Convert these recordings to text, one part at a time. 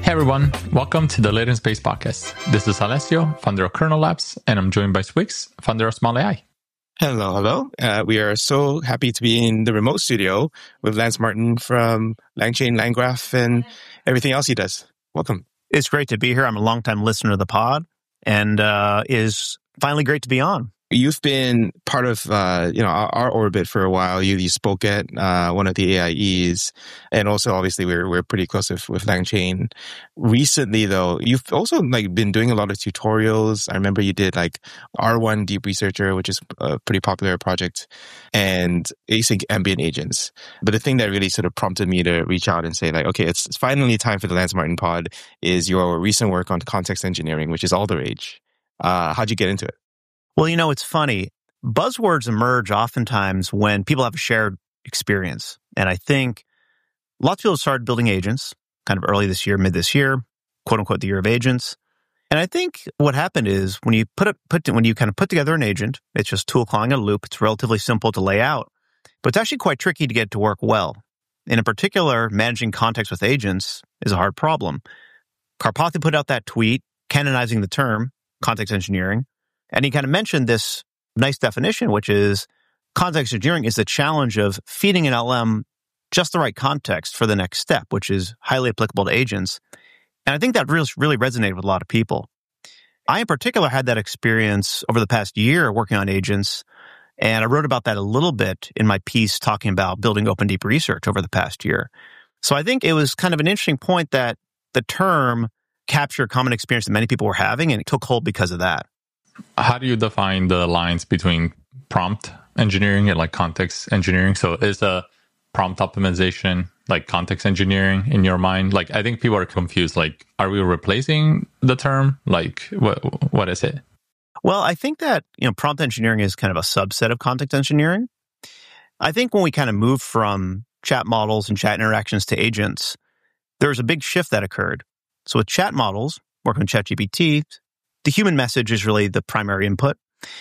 Hey everyone, welcome to the Later in Space podcast. This is Alessio, founder of Kernel Labs, and I'm joined by Swix, founder of Small AI. Hello. We are so happy to be in the remote studio with Lance Martin from LangChain, LangGraph, and everything else he does. Welcome. It's great to be here. I'm a longtime listener of the pod, and is finally great to be on. You've been part of our orbit for a while. You spoke at one of the AIEs, and also obviously we're pretty close with LangChain. Recently, though, you've also been doing a lot of tutorials. I remember you did R1 Deep Researcher, which is a pretty popular project, and async ambient agents. But the thing that really sort of prompted me to reach out and say okay, it's finally time for the Lance Martin pod is your recent work on context engineering, which is all the rage. How'd you get into it? Well, it's funny. Buzzwords emerge oftentimes when people have a shared experience. And I think lots of people started building agents kind of early this year, mid this year, quote unquote, the year of agents. And I think what happened is when you when you kind of put together an agent, it's just tool calling in a loop. It's relatively simple to lay out, but it's actually quite tricky to get to work well. And in particular, managing context with agents is a hard problem. Karpathy put out that tweet canonizing the term context engineering. And he kind of mentioned this nice definition, which is context engineering is the challenge of feeding an LM just the right context for the next step, which is highly applicable to agents. And I think that really resonated with a lot of people. I, in particular, had that experience over the past year working on agents, and I wrote about that a little bit in my piece talking about building open deep research over the past year. So I think it was kind of an interesting point that the term captured a common experience that many people were having, and it took hold because of that. How do you define the lines between prompt engineering and context engineering? So is a prompt optimization context engineering in your mind? I think people are confused. Are we replacing the term? What is it? Well, I think that, prompt engineering is kind of a subset of context engineering. I think when we kind of moved from chat models and chat interactions to agents, there was a big shift that occurred. So with chat models, working with ChatGPT, the human message is really the primary input.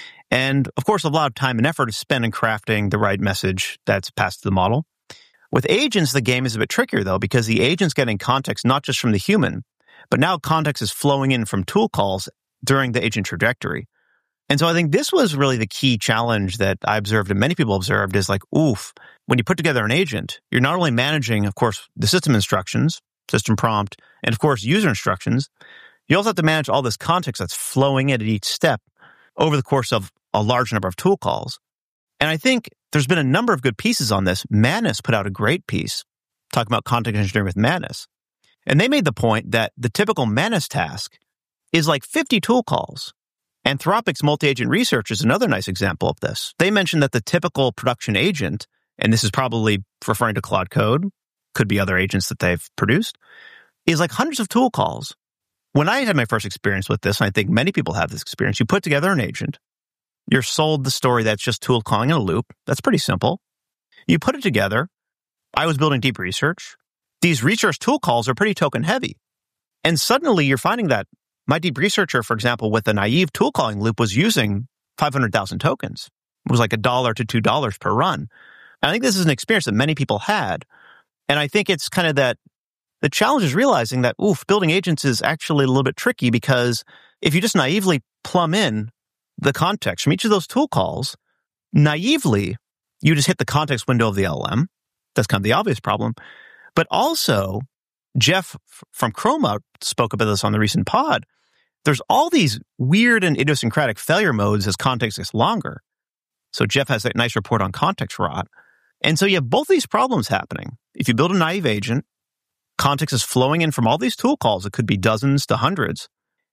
And of course, a lot of time and effort is spent in crafting the right message that's passed to the model. With agents, the game is a bit trickier, though, because the agent's getting context not just from the human, but now context is flowing in from tool calls during the agent trajectory. And so I think this was really the key challenge that I observed and many people observed is when you put together an agent, you're not only managing, of course, the system instructions, system prompt, and of course, user instructions, you also have to manage all this context that's flowing in at each step over the course of a large number of tool calls. And I think there's been a number of good pieces on this. Manus put out a great piece talking about context engineering with Manus. And they made the point that the typical Manus task is 50 tool calls. Anthropic's multi-agent research is another nice example of this. They mentioned that the typical production agent, and this is probably referring to Claude Code, could be other agents that they've produced, is hundreds of tool calls. When I had my first experience with this, and I think many people have this experience, you put together an agent, you're sold the story that's just tool calling in a loop. That's pretty simple. You put it together. I was building deep research. These research tool calls are pretty token heavy. And suddenly you're finding that my deep researcher, for example, with a naive tool calling loop was using 500,000 tokens. It was $1 to $2 per run. And I think this is an experience that many people had. And I think it's kind of that the challenge is realizing that, building agents is actually a little bit tricky because if you just naively plumb in the context from each of those tool calls, naively, you just hit the context window of the LLM. That's kind of the obvious problem. But also, Jeff from Chroma spoke about this on the recent pod. There's all these weird and idiosyncratic failure modes as context gets longer. So Jeff has that nice report on context rot. And so you have both these problems happening. If you build a naive agent, context is flowing in from all these tool calls. It could be dozens to hundreds.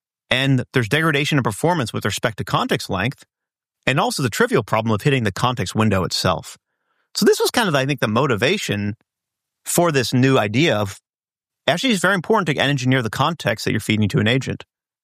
And there's degradation in performance with respect to context length, and also the trivial problem of hitting the context window itself. So this was kind of, I think, the motivation for this new idea of actually it's very important to engineer the context that you're feeding to an agent.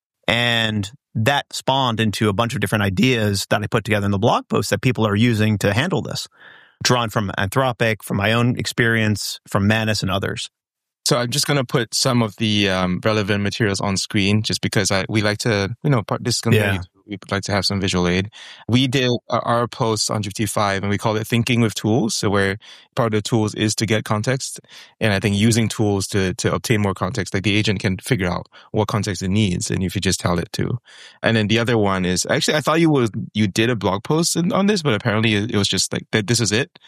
And that spawned into a bunch of different ideas that I put together in the blog post that people are using to handle this, drawn from Anthropic, from my own experience, from Manus and others. So I'm just going to put some of the relevant materials on screen just because we like to, this is going to be we'd like to have some visual aid. We did our post on GPT-5 and we called it Thinking with Tools. So where part of the tools is to get context. And I think using tools to obtain more context, like the agent can figure out what context it needs. And if you just tell it to. And then the other one is, actually, I thought you did a blog post on this, but apparently it was just like, this is it.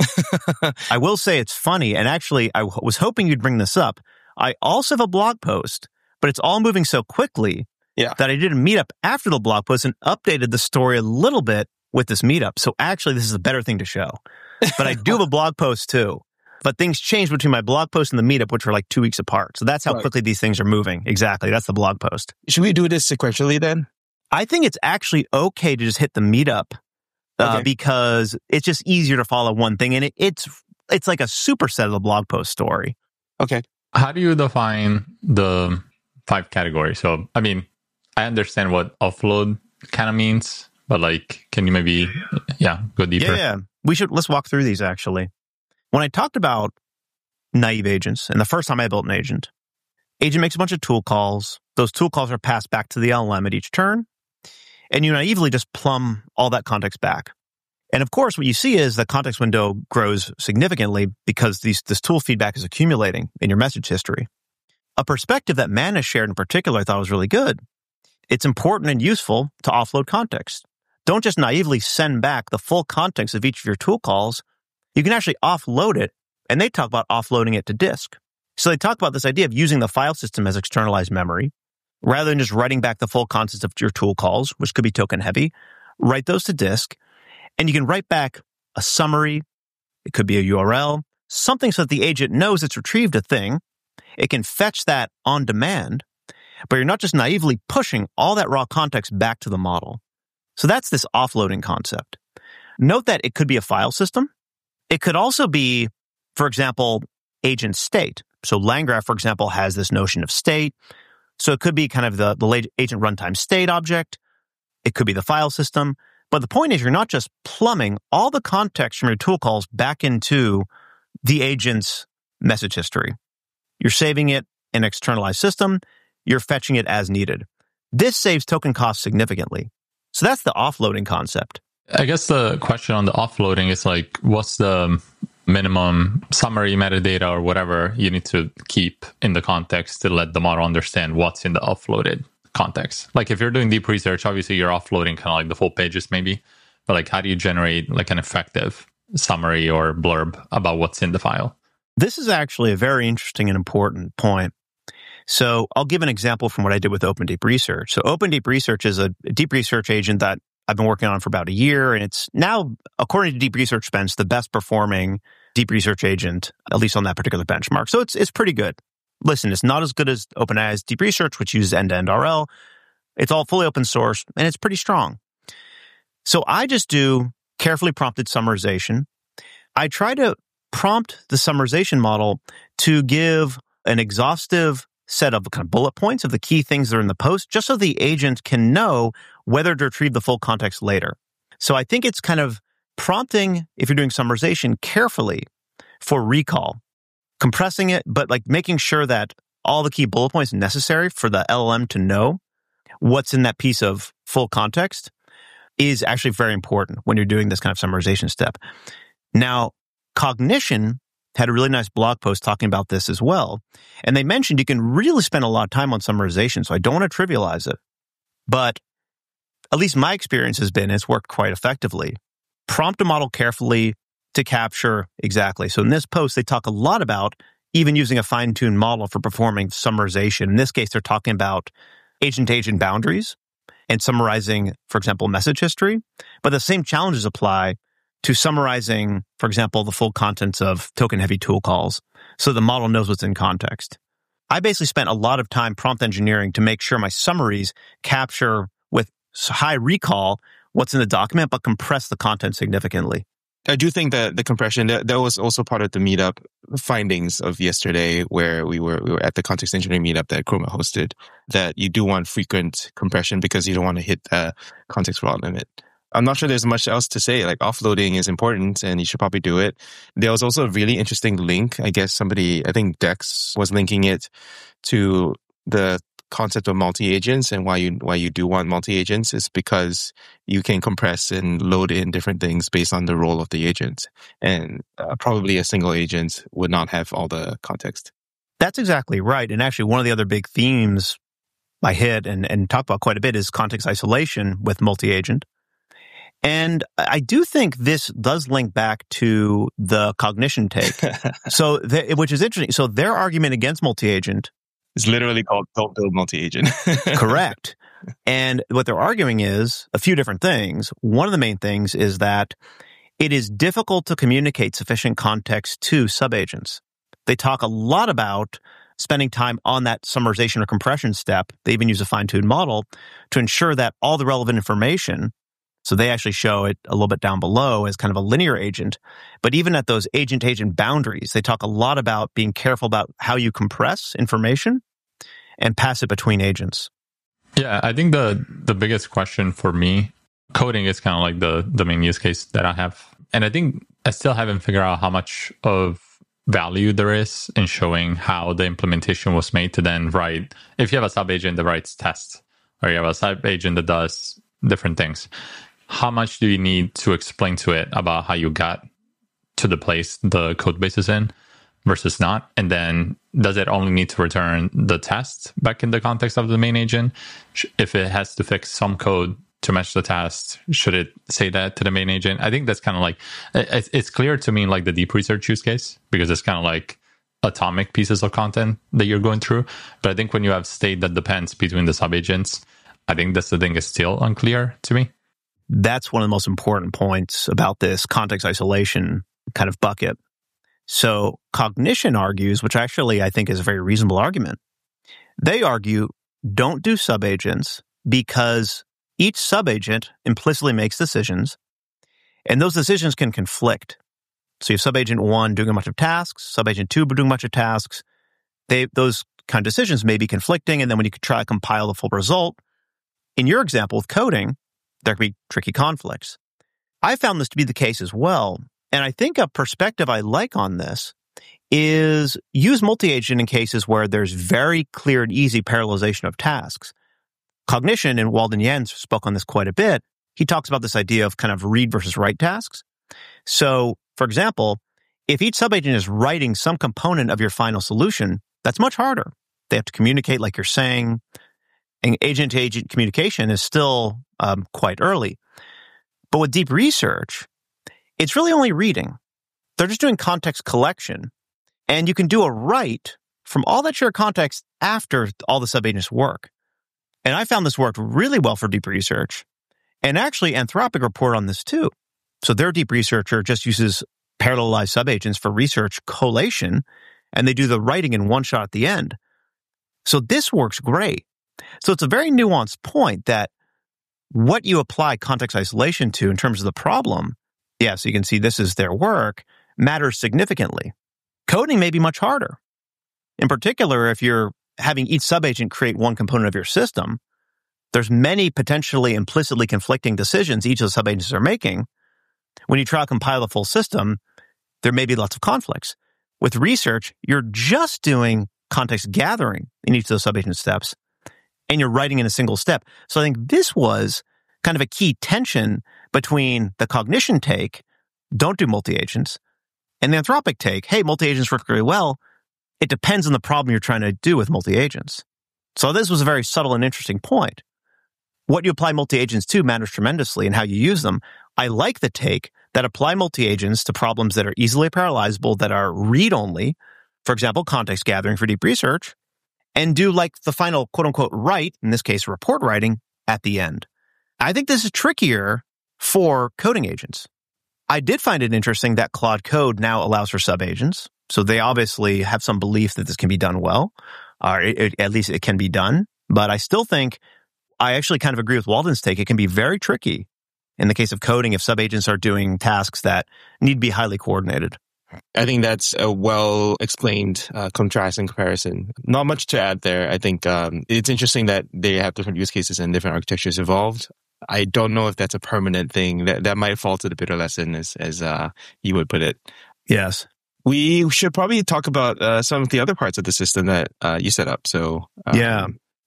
I will say it's funny. And actually, I was hoping you'd bring this up. I also have a blog post, but it's all moving so quickly that I did a meetup after the blog post and updated the story a little bit with this meetup. So actually, this is a better thing to show. But I do have a blog post too. But things changed between my blog post and the meetup, which were like 2 weeks apart. So that's how quickly these things are moving. Exactly. That's the blog post. Should we do this sequentially then? I think it's actually okay to just hit the meetup because it's just easier to follow one thing. And it's like a superset of the blog post story. Okay. How do you define the 5 categories? So, I mean, I understand what offload kind of means, but like, can you maybe, go deeper? Yeah. Let's walk through these actually. When I talked about naive agents, and the first time I built an agent makes a bunch of tool calls. Those tool calls are passed back to the LLM at each turn, and you naively just plumb all that context back. And of course, what you see is the context window grows significantly because this tool feedback is accumulating in your message history. A perspective that Manna shared in particular I thought was really good. It's important and useful to offload context. Don't just naively send back the full context of each of your tool calls. You can actually offload it, and they talk about offloading it to disk. So they talk about this idea of using the file system as externalized memory, rather than just writing back the full context of your tool calls, which could be token heavy. Write those to disk, and you can write back a summary. It could be a URL, something so that the agent knows it's retrieved a thing. It can fetch that on demand, but you're not just naively pushing all that raw context back to the model. So that's this offloading concept. Note that it could be a file system. It could also be, for example, agent state. So LangGraph, for example, has this notion of state. So it could be kind of the agent runtime state object. It could be the file system. But the point is you're not just plumbing all the context from your tool calls back into the agent's message history. You're saving it in an externalized system. You're fetching it as needed. This saves token costs significantly. So that's the offloading concept. I guess the question on the offloading is like, what's the minimum summary metadata or whatever you need to keep in the context to let the model understand what's in the offloaded context? Like if you're doing deep research, obviously you're offloading kind of like the full pages maybe, but like how do you generate like an effective summary or blurb about what's in the file? This is actually a very interesting and important point. So I'll give an example from what I did with Open Deep Research. So Open Deep Research is a deep research agent that I've been working on for about a year, and it's now, according to Deep Research Bench, the best performing deep research agent, at least on that particular benchmark. So it's pretty good. Listen, it's not as good as OpenAI's Deep Research, which uses end-to-end RL. It's all fully open source, and it's pretty strong. So I just do carefully prompted summarization. I try to prompt the summarization model to give an exhaustive set of kind of bullet points of the key things that are in the post, just so the agent can know whether to retrieve the full context later. So I think it's kind of prompting, if you're doing summarization, carefully for recall, compressing it, but like making sure that all the key bullet points necessary for the LLM to know what's in that piece of full context is actually very important when you're doing this kind of summarization step. Now, Cognition had a really nice blog post talking about this as well. And they mentioned you can really spend a lot of time on summarization, so I don't want to trivialize it. But at least my experience has been it's worked quite effectively. Prompt a model carefully to capture exactly. So in this post, they talk a lot about even using a fine-tuned model for performing summarization. In this case, they're talking about agent-to-agent boundaries and summarizing, for example, message history. But the same challenges apply to summarizing, for example, the full contents of token-heavy tool calls so the model knows what's in context. I basically spent a lot of time prompt engineering to make sure my summaries capture with high recall what's in the document, but compress the content significantly. I do think that the compression, that was also part of the meetup findings of yesterday, where we were at the context engineering meetup that Chroma hosted, that you do want frequent compression because you don't want to hit the context raw limit. I'm not sure there's much else to say. Like offloading is important and you should probably do it. There was also a really interesting link. I guess I think Dex was linking it to the concept of multi-agents and why you do want multi-agents is because you can compress and load in different things based on the role of the agent. And probably a single agent would not have all the context. That's exactly right. And actually, one of the other big themes I hit and talk about quite a bit is context isolation with multi-agent. And I do think this does link back to the cognition take. So, which is interesting. So their argument against multi-agent is literally called don't build multi-agent. Correct. And what they're arguing is a few different things. One of the main things is that it is difficult to communicate sufficient context to subagents. They talk a lot about spending time on that summarization or compression step. They even use a fine-tuned model to ensure that all the relevant information, so they actually show it a little bit down below as kind of a linear agent. But even at those agent-agent boundaries, they talk a lot about being careful about how you compress information and pass it between agents. Yeah, I think the biggest question for me, coding is kind of like the main use case that I have. And I think I still haven't figured out how much of value there is in showing how the implementation was made to then write. If you have a sub-agent that writes tests, or you have a sub-agent that does different things, how much do you need to explain to it about how you got to the place the code base is in versus not? And then does it only need to return the test back in the context of the main agent? If it has to fix some code to match the test, should it say that to the main agent? I think that's kind of like, it's clear to me in like the deep research use case, because it's kind of like atomic pieces of content that you're going through. But I think when you have state that depends between the subagents, I think that's the thing is still unclear to me. That's one of the most important points about this context isolation kind of bucket. So cognition argues, which actually I think is a very reasonable argument. They argue, don't do subagents because each subagent implicitly makes decisions, and those decisions can conflict. So you have subagent 1 doing a bunch of tasks, subagent 2 doing a bunch of tasks. Those kind of decisions may be conflicting, and then when you try to compile the full result, in your example with coding, there could be tricky conflicts. I found this to be the case as well. And I think a perspective I like on this is use multi-agent in cases where there's very clear and easy parallelization of tasks. Cognition, and Walden Yan spoke on this quite a bit, he talks about this idea of kind of read versus write tasks. So, for example, if each subagent is writing some component of your final solution, that's much harder. They have to communicate like you're saying, and agent-to-agent communication is still quite early. But with deep research, it's really only reading. They're just doing context collection. And you can do a write from all that shared context after all the subagents work. And I found this worked really well for deep research. And actually, Anthropic report on this too. So their deep researcher just uses parallelized subagents for research collation, and they do the writing in one shot at the end. So this works great. So it's a very nuanced point that what you apply context isolation to in terms of the problem, yeah, so you can see this is their work, matters significantly. Coding may be much harder. In particular, if you're having each subagent create one component of your system, there's many potentially implicitly conflicting decisions each of the subagents are making. When you try to compile the full system, there may be lots of conflicts. With research, you're just doing context gathering in each of those subagent steps, and you're writing in a single step. So I think this was kind of a key tension between the cognition take, don't do multi-agents, and the Anthropic take, hey, multi-agents work very well. It depends on the problem you're trying to do with multi-agents. So this was a very subtle and interesting point. What you apply multi-agents to matters tremendously in how you use them. I like the take that apply multi-agents to problems that are easily parallelizable, that are read-only, for example, context gathering for deep research, and do like the final quote-unquote write, in this case report writing, at the end. I think this is trickier for coding agents. I did find it interesting that Claude Code now allows for subagents, so they obviously have some belief that this can be done well, or at least it can be done, but I still think I actually kind of agree with Walden's take. It can be very tricky in the case of coding if subagents are doing tasks that need to be highly coordinated. I think that's a well-explained contrast and comparison. Not much to add there. I think it's interesting that they have different use cases and different architectures involved. I don't know if that's a permanent thing. That might fall to the bitter lesson, as you would put it. Yes. We should probably talk about some of the other parts of the system that you set up. So yeah.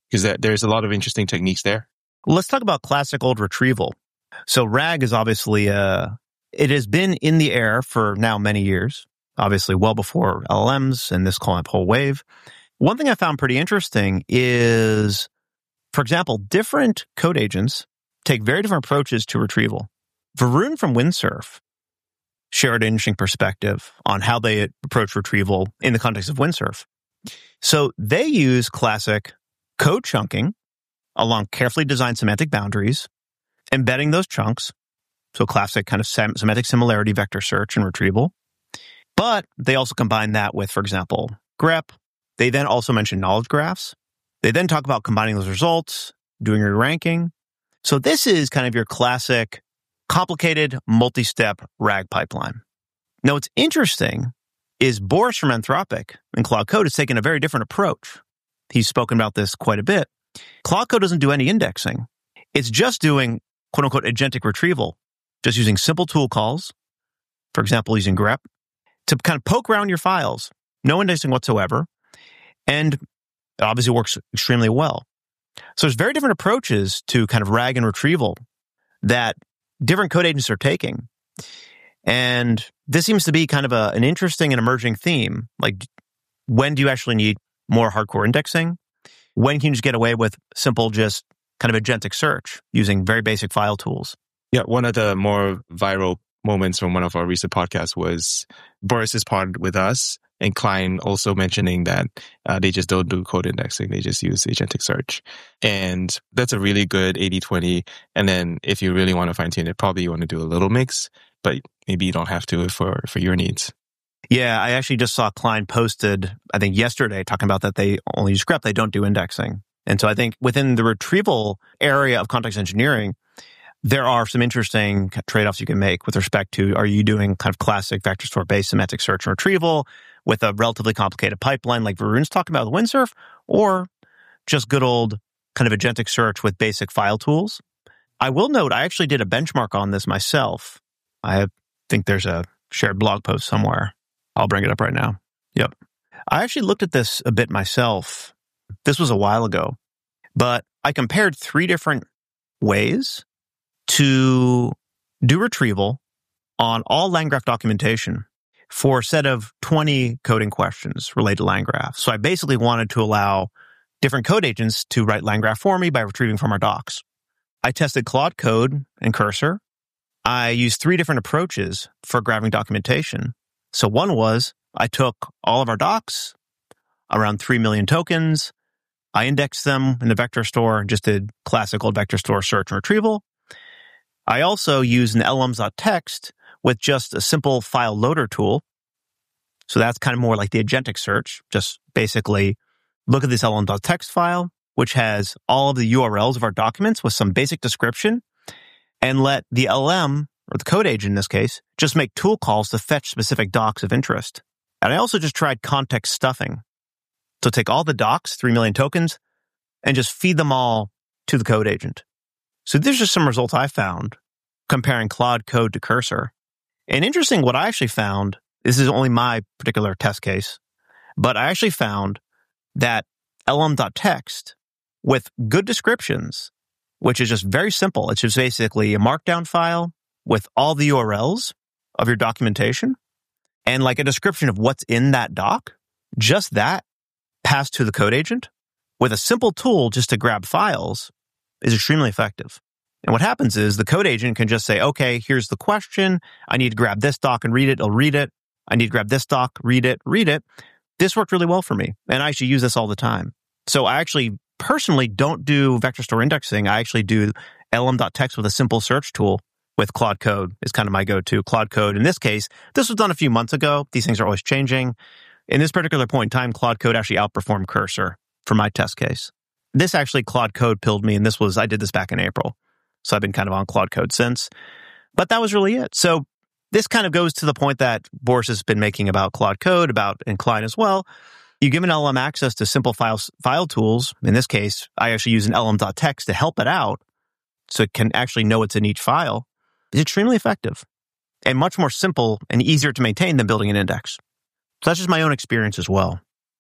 Because there's a lot of interesting techniques there. Let's talk about classic old retrieval. So RAG is obviously, it has been in the air for now many years, obviously well before LLMs and this whole wave. One thing I found pretty interesting is, for example, different code agents take very different approaches to retrieval. Varun from Windsurf shared an interesting perspective on how they approach retrieval in the context of Windsurf. So they use classic code chunking along carefully designed semantic boundaries, embedding those chunks, so classic kind of semantic similarity vector search and retrieval. But they also combine that with, for example, grep. They then also mention knowledge graphs. They then talk about combining those results, doing your ranking. So this is kind of your classic complicated multi-step RAG pipeline. Now, what's interesting is Boris from Anthropic and Claude Code has taken a very different approach. He's spoken about this quite a bit. Claude Code doesn't do any indexing. It's just doing quote-unquote agentic retrieval, just using simple tool calls, for example, using grep, to kind of poke around your files, no indexing whatsoever, and it obviously works extremely well. So there's very different approaches to kind of RAG and retrieval that different code agents are taking. And this seems to be kind of an interesting and emerging theme. Like, when do you actually need more hardcore indexing? When can you just get away with simple, just kind of agentic search using very basic file tools? Yeah, one of the more viral moments from one of our recent podcasts was Boris's pod with us, and Klein also mentioning that they just don't do code indexing. They just use agentic search. And that's a really good 80-20. And then if you really want to fine tune it, probably you want to do a little mix, but maybe you don't have to for your needs. Yeah, I actually just saw Klein posted, I think yesterday, talking about that they only use grep, they don't do indexing. And so I think within the retrieval area of context engineering, there are some interesting trade-offs you can make with respect to, are you doing kind of classic vector store-based semantic search and retrieval with a relatively complicated pipeline like Varun's talking about with Windsurf, or just good old kind of agentic search with basic file tools? I will note, I actually did a benchmark on this myself. I think there's a shared blog post somewhere. I'll bring it up right now. Yep. I actually looked at this a bit myself. This was a while ago, but I compared 3 different ways to do retrieval on all LangGraph documentation for a set of 20 coding questions related to LangGraph. So I basically wanted to allow different code agents to write LangGraph for me by retrieving from our docs. I tested Claude Code and Cursor. I used 3 different approaches for grabbing documentation. So one was, I took all of our docs, around 3 million tokens. I indexed them in the vector store, just did classic old vector store search and retrieval. I also used an LLMs.txt with just a simple file loader tool. So that's kind of more like the agentic search. Just basically look at this LLM.txt file, which has all of the URLs of our documents with some basic description, and let the LLM, or the code agent in this case, just make tool calls to fetch specific docs of interest. And I also just tried context stuffing. So take all the docs, 3 million tokens, and just feed them all to the code agent. So these are just some results I found comparing Claude Code to Cursor. And interesting, what I actually found, this is only my particular test case, but I actually found that LLM.txt with good descriptions, which is just very simple. It's just basically a markdown file with all the URLs of your documentation and like a description of what's in that doc. Just that passed to the code agent with a simple tool just to grab files is extremely effective. And what happens is the code agent can just say, okay, here's the question. I need to grab this doc and read it. It'll read it. I need to grab this doc, read it. This worked really well for me. And I actually use this all the time. So I actually personally don't do vector store indexing. I actually do LLM.txt with a simple search tool with Claude Code is kind of my go-to. Claude Code, in this case, this was done a few months ago. These things are always changing. In this particular point in time, Claude Code actually outperformed Cursor for my test case. This actually Claude Code pilled me, and I did this back in April. So I've been kind of on Claude Code since. But that was really it. So this kind of goes to the point that Boris has been making about Claude Code, and Klein as well. You give an LLM access to simple file tools. In this case, I actually use an LLM.txt to help it out so it can actually know what's in each file. It's extremely effective and much more simple and easier to maintain than building an index. So that's just my own experience as well.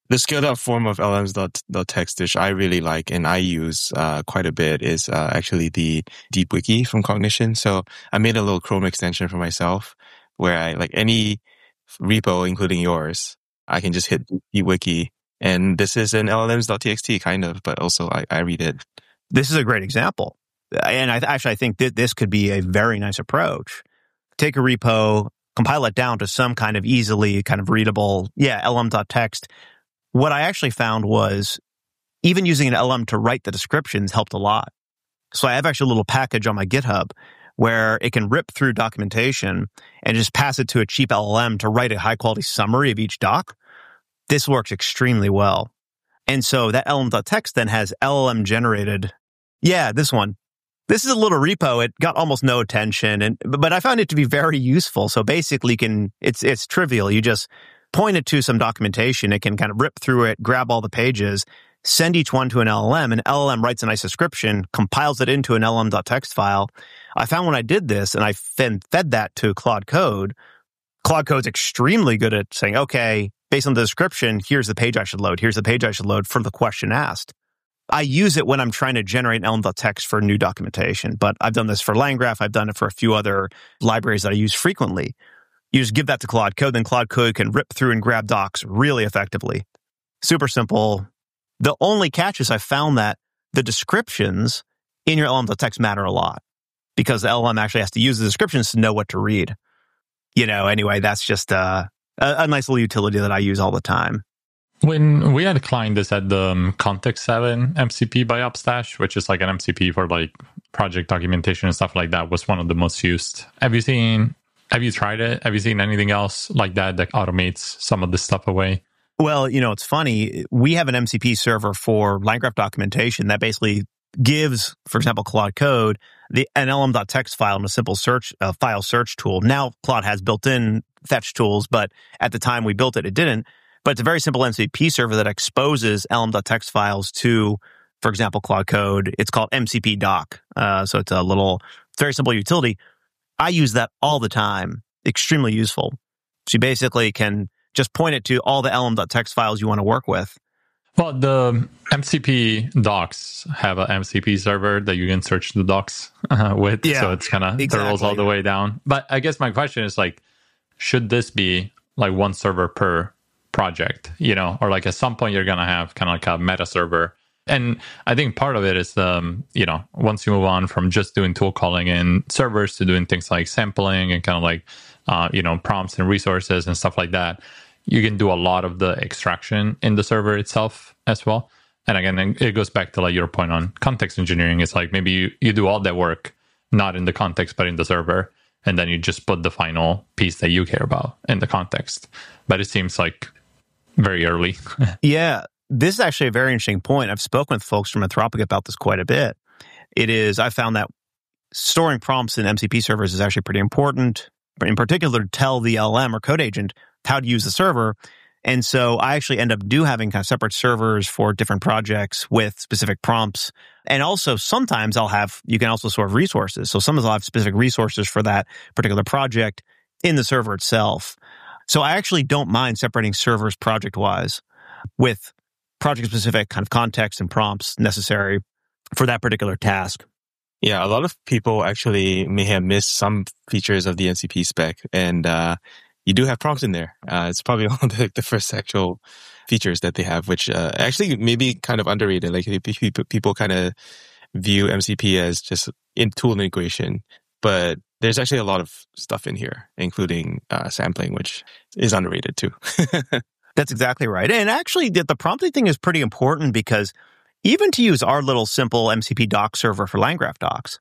The scaled up form of LLMs.txt, which I really like and I use quite a bit, is actually the DeepWiki from Cognition. So I made a little Chrome extension for myself where I, like any repo, including yours, I can just hit DeepWiki. And this is an LLMs.txt kind of, but also I read it. This is a great example. And I think that this could be a very nice approach. Take a repo, compile it down to some kind of easily kind of readable, LLM.txt. What I actually found was even using an LLM to write the descriptions helped a lot. So I have actually a little package on my GitHub where it can rip through documentation and just pass it to a cheap LLM to write a high-quality summary of each doc. This works extremely well. And so that LLM.txt then has LLM-generated, this one. This is a little repo. It got almost no attention, but I found it to be very useful. So basically, it's trivial. You just point it to some documentation. It can kind of rip through it, grab all the pages, send each one to an LLM, and LLM writes a nice description, compiles it into an LLM.txt file. I found when I did this and I then fed that to Claude Code, Claude Code's extremely good at saying, okay, based on the description, here's the page I should load. Here's the page I should load for the question asked. I use it when I'm trying to generate an LLM.txt for new documentation, but I've done this for LangGraph. I've done it for a few other libraries that I use frequently. You just give that to Claude Code, then Claude Code can rip through and grab docs really effectively. Super simple. The only catch is I found that the descriptions in your LLM.txt matter a lot because the LLM actually has to use the descriptions to know what to read. Anyway, that's just a nice little utility that I use all the time. When we had a client that had the Context 7 MCP by Upstash, which is like an MCP for like project documentation and stuff like that, was one of the most used. Have you tried it? Have you seen anything else like that automates some of this stuff away? Well, it's funny. We have an MCP server for LangGraph documentation that basically gives, for example, Claude Code, an LLM.txt file and a simple file search tool. Now, Claude has built-in fetch tools, but at the time we built it, it didn't. But it's a very simple MCP server that exposes LLM.txt files to, for example, Claude Code. It's called MCP doc. So it's a little, very simple utility. I use that all the time. Extremely useful. So you basically can just point it to all the LLM.txt files you want to work with. Well, the MCP docs have an MCP server that you can search the docs with. Yeah, so it's kind of throws all the way down. But I guess my question is like, should this be like one server per project, or like at some point you're going to have kind of like a meta server. And I think part of it is, once you move on from just doing tool calling in servers to doing things like sampling and kind of like, prompts and resources and stuff like that, you can do a lot of the extraction in the server itself as well. And again, it goes back to like your point on context engineering. It's like maybe you do all that work, not in the context, but in the server. And then you just put the final piece that you care about in the context. But it seems like very early. Yeah. This is actually a very interesting point. I've spoken with folks from Anthropic about this quite a bit. I found that storing prompts in MCP servers is actually pretty important, in particular to tell the LLM or code agent how to use the server. And so I actually end up having kind of separate servers for different projects with specific prompts. And also sometimes you can also store resources. So sometimes I'll have specific resources for that particular project in the server itself. So I actually don't mind separating servers project-wise with project-specific kind of context and prompts necessary for that particular task. Yeah, a lot of people actually may have missed some features of the MCP spec, and you do have prompts in there. It's probably one of the first actual features that they have, which actually maybe kind of underrated. Like people kind of view MCP as just in tool integration, but there's actually a lot of stuff in here, including sampling, which is underrated too. That's exactly right. And actually, the prompting thing is pretty important because even to use our little simple MCP doc server for LangGraph docs,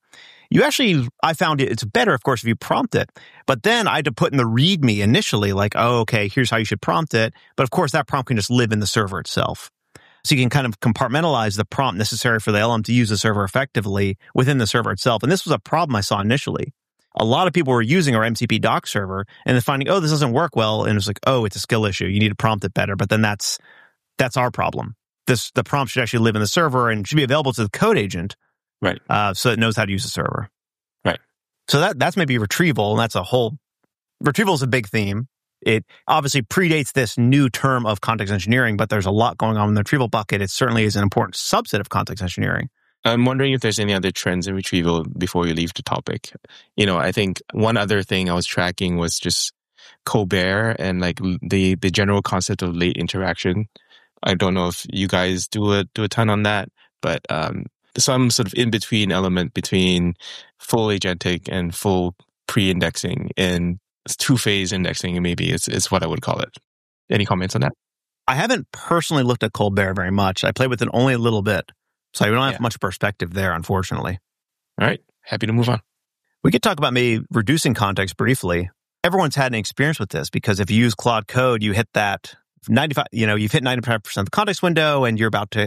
I found it's better, of course, if you prompt it. But then I had to put in the README initially, like, oh, okay, here's how you should prompt it. But of course, that prompt can just live in the server itself. So you can kind of compartmentalize the prompt necessary for the LLM to use the server effectively within the server itself. And this was a problem I saw initially. A lot of people were using our MCP doc server and then finding, oh, this doesn't work well. And it's like, oh, it's a skill issue. You need to prompt it better. But then that's our problem. The prompt should actually live in the server and should be available to the code agent. Right. So it knows how to use the server. Right. So that's maybe retrieval. And retrieval is a big theme. It obviously predates this new term of context engineering, but there's a lot going on in the retrieval bucket. It certainly is an important subset of context engineering. I'm wondering if there's any other trends in retrieval before we leave the topic. I think one other thing I was tracking was just Colbert and like the general concept of late interaction. I don't know if you guys do a ton on that, but some sort of in-between element between full agentic and full pre-indexing and two-phase indexing maybe is what I would call it. Any comments on that? I haven't personally looked at Colbert very much. I played with it only a little bit. So we don't have much perspective there, unfortunately. All right. Happy to move on. We could talk about maybe reducing context briefly. Everyone's had an experience with this because if you use Claude Code, you hit that 95, you've hit 95% of the context window and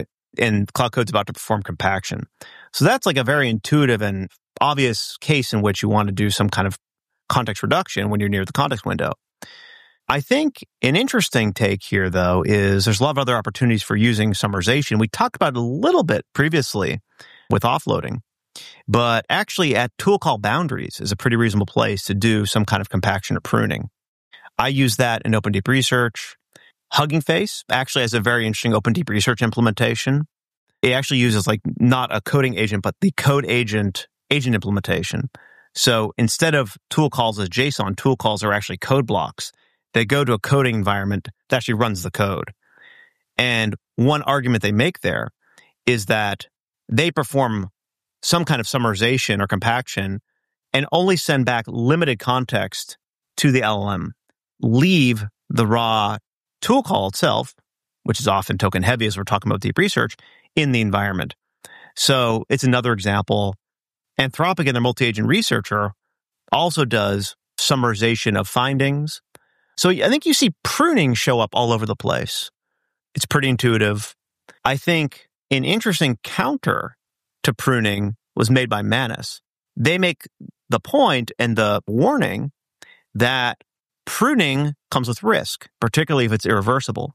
Claude Code's about to perform compaction. So that's like a very intuitive and obvious case in which you want to do some kind of context reduction when you're near the context window. I think an interesting take here, though, is there's a lot of other opportunities for using summarization. We talked about it a little bit previously with offloading, but actually at tool call boundaries is a pretty reasonable place to do some kind of compaction or pruning. I use that in Open Deep Research. Hugging Face actually has a very interesting Open Deep Research implementation. It actually uses like not a coding agent, but the code agent implementation. So instead of tool calls as JSON, tool calls are actually code blocks. They go to a coding environment that actually runs the code. And one argument they make there is that they perform some kind of summarization or compaction and only send back limited context to the LLM. Leave the raw tool call itself, which is often token heavy as we're talking about deep research, in the environment. So it's another example. Anthropic and their multi-agent researcher also does summarization of findings. So I think you see pruning show up all over the place. It's pretty intuitive. I think an interesting counter to pruning was made by Manus. They make the point and the warning that pruning comes with risk, particularly if it's irreversible.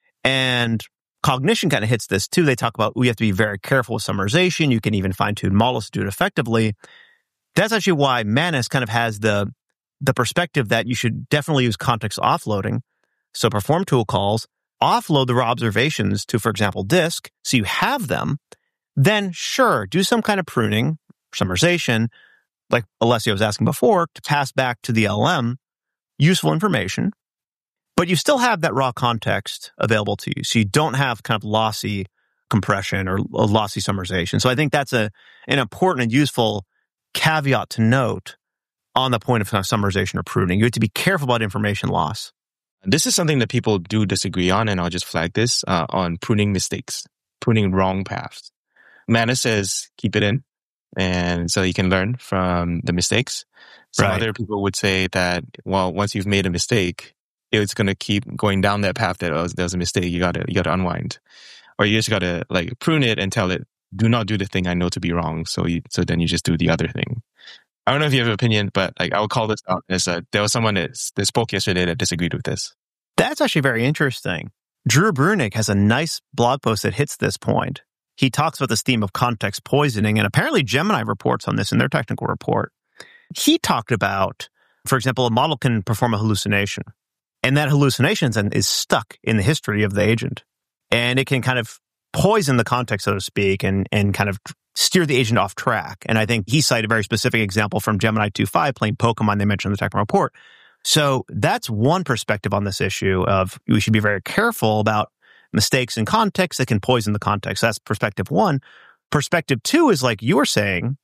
And Cognition kind of hits this too. They talk about we have to be very careful with summarization. You can even fine-tune models to do it effectively. That's actually why Manus kind of has the perspective that you should definitely use context offloading. So perform tool calls, offload the raw observations to, for example, disk, so you have them. Then, sure, do some kind of pruning, summarization, like Alessio was asking before, to pass back to the LLM useful information. But you still have that raw context available to you. So you don't have kind of lossy compression or lossy summarization. So I think that's an important and useful caveat to note on the point of kind of summarization or pruning. You have to be careful about information loss. This is something that people do disagree on, and I'll just flag this on pruning mistakes, pruning wrong paths. Manus says keep it in, and so you can learn from the mistakes. Some other people would say that, well, once you've made a mistake, it's going to keep going down that path that there was a mistake. You got to unwind, or you just got to like prune it and tell it, do not do the thing I know to be wrong. So then you just do the other thing. I don't know if you have an opinion, but like I would call this out as there was someone that spoke yesterday that disagreed with this. That's actually very interesting. Drew Brunig has a nice blog post that hits this point. He talks about this theme of context poisoning, and apparently Gemini reports on this in their technical report. He talked about, for example, a model can perform a hallucination, and that hallucination is stuck in the history of the agent, and it can kind of poison the context, so to speak, and kind of steer the agent off track. And I think he cited a very specific example from Gemini 2.5 playing Pokemon they mentioned in the technical report. So that's one perspective on this issue of we should be very careful about mistakes in context that can poison the context. That's perspective one. Perspective two is like you were saying,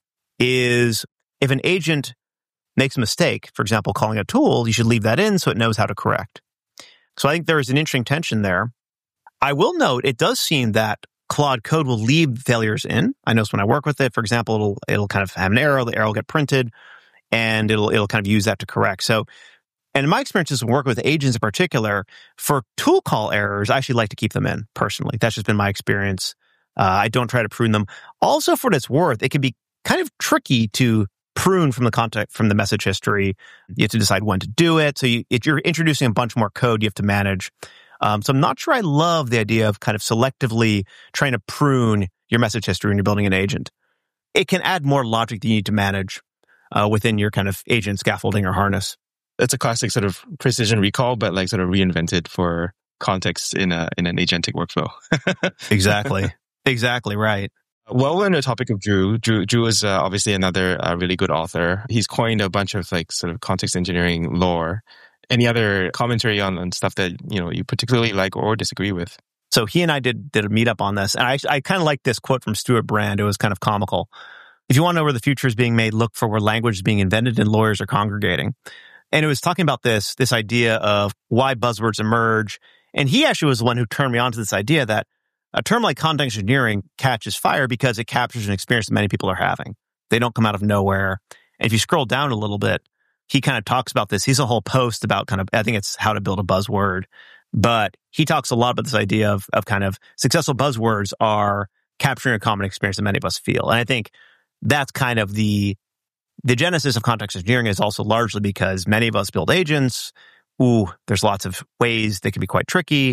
is if an agent makes a mistake, for example, calling a tool, you should leave that in so it knows how to correct. So I think there is an interesting tension there. I will note it does seem that Claude Code will leave failures in. I notice when I work with it, for example, it'll kind of have an error, the error will get printed, and it'll kind of use that to correct. So, and in my experiences when working with agents in particular, for tool call errors, I actually like to keep them in personally. That's just been my experience. I don't try to prune them. Also, for what it's worth, it can be kind of tricky to prune from the context, from the message history. You have to decide when to do it. So if you're introducing a bunch more code, you have to manage. So I'm not sure I love the idea of kind of selectively trying to prune your message history when you're building an agent. It can add more logic that you need to manage within your kind of agent scaffolding or harness. It's a classic sort of precision recall, but like sort of reinvented for context in an agentic workflow. Exactly right. Well, we're on the topic of Drew. Drew is obviously another really good author. He's coined a bunch of like sort of context engineering lore. Any other commentary on stuff that you particularly like or disagree with? So he and I did a meetup on this, and I kind of like this quote from Stuart Brand. It was kind of comical. If you want to know where the future is being made, look for where language is being invented and lawyers are congregating. And it was talking about this idea of why buzzwords emerge. And he actually was the one who turned me on to this idea that a term like context engineering catches fire because it captures an experience that many people are having. They don't come out of nowhere. And if you scroll down a little bit, he kind of talks about this. He's a whole post about I think it's how to build a buzzword. But he talks a lot about this idea of kind of successful buzzwords are capturing a common experience that many of us feel. And I think that's kind of the genesis of context engineering is also largely because many of us build agents. There's lots of ways they can be quite tricky.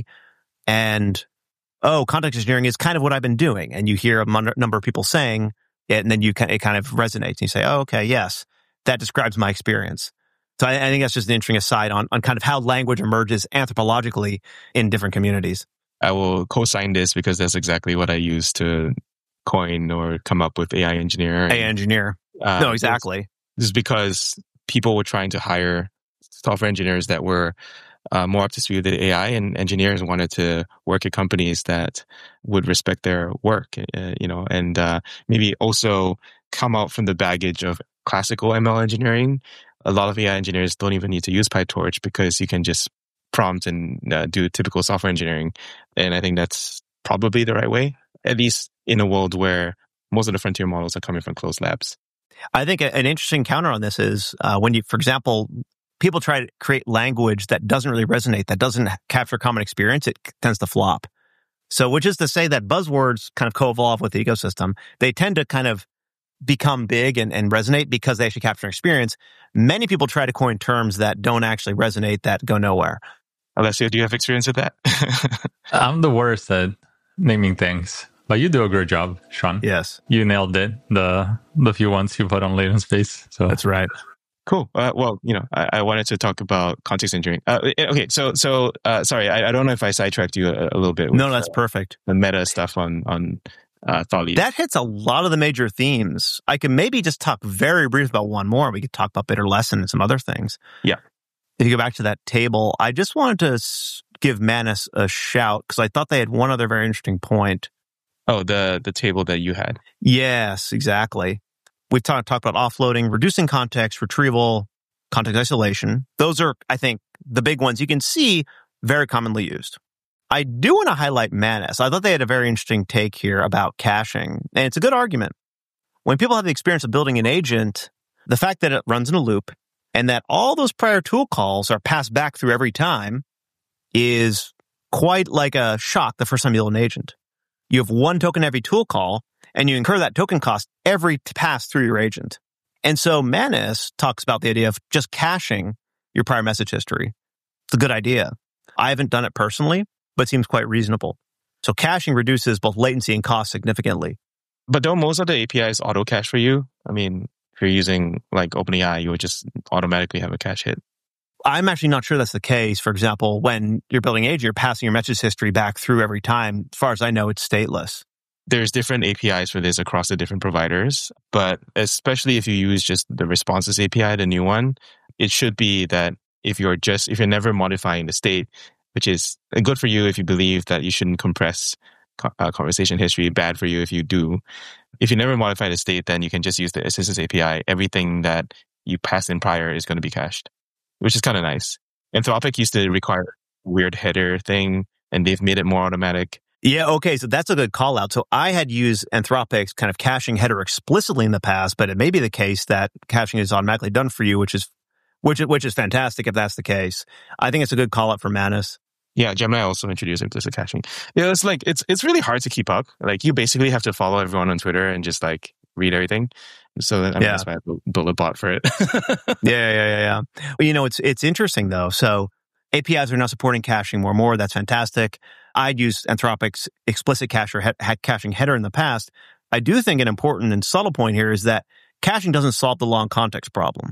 And, context engineering is kind of what I've been doing. And you hear a number of people saying it, and then it kind of resonates. And you say, oh, okay, yes, that describes my experience. So I think that's just an interesting aside on kind of how language emerges anthropologically in different communities. I will co-sign this because that's exactly what I use to coin or come up with AI engineer. AI engineer. No, exactly. This is because people were trying to hire software engineers that were more up to speed with AI, and engineers wanted to work at companies that would respect their work, and maybe also come out from the baggage of classical ML engineering. A lot of AI engineers don't even need to use PyTorch because you can just prompt and do typical software engineering. And I think that's probably the right way, at least in a world where most of the frontier models are coming from closed labs. I think an interesting counter on this is when you, for example, people try to create language that doesn't really resonate, that doesn't capture common experience, it tends to flop. So which is to say that buzzwords kind of co-evolve with the ecosystem. They tend to kind of become big and resonate because they actually capture an experience. Many people try to coin terms that don't actually resonate, that go nowhere. Alessio, do you have experience with that? I'm the worst at naming things, but you do a great job, Sean. Yes. You nailed it, the few ones you put on Latent Space. So that's right. Cool. Well, I wanted to talk about context engineering. Okay, so sorry, I don't know if I sidetracked you a little bit. No, that's perfect. The meta stuff on thought leaders. That hits a lot of the major themes. I can maybe just talk very brief about one more. We could talk about bitter lesson and some other things. Yeah. If you go back to that table, I just wanted to give Manus a shout because I thought they had one other very interesting point. Oh, the table that you had. Yes, exactly. We've talked about offloading, reducing context, retrieval, context isolation. Those are, I think, the big ones you can see very commonly used. I do want to highlight Manus. I thought they had a very interesting take here about caching, and it's a good argument. When people have the experience of building an agent, the fact that it runs in a loop and that all those prior tool calls are passed back through every time is quite like a shock the first time you build an agent. You have one token every tool call, and you incur that token cost every pass through your agent. And so Manus talks about the idea of just caching your prior message history. It's a good idea. I haven't done it personally, but seems quite reasonable. So caching reduces both latency and cost significantly. But don't most of the APIs auto-cache for you? I mean, if you're using like OpenAI, you would just automatically have a cache hit. I'm actually not sure that's the case. For example, when you're building agent, you're passing your message history back through every time. As far as I know, it's stateless. There's different APIs for this across the different providers, but especially if you use just the responses API, the new one, it should be that if you're never modifying the state, which is good for you if you believe that you shouldn't compress conversation history, bad for you if you do. If you never modify the state, then you can just use the assistance API. Everything that you passed in prior is going to be cached, which is kind of nice. Anthropic used to require a weird header thing, and they've made it more automatic. Yeah, okay, so that's a good call out. So I had used Anthropic's kind of caching header explicitly in the past, but it may be the case that caching is automatically done for you, which is fantastic if that's the case. I think it's a good call out for Manus. Yeah, Gemini also introduced implicit caching. Yeah, it's like it's really hard to keep up. Like you basically have to follow everyone on Twitter and just like read everything. So that's why I built a bot for it. Yeah. Well, it's interesting though. So APIs are now supporting caching more and more. That's fantastic. I'd used Anthropic's explicit caching header in the past. I do think an important and subtle point here is that caching doesn't solve the long context problem.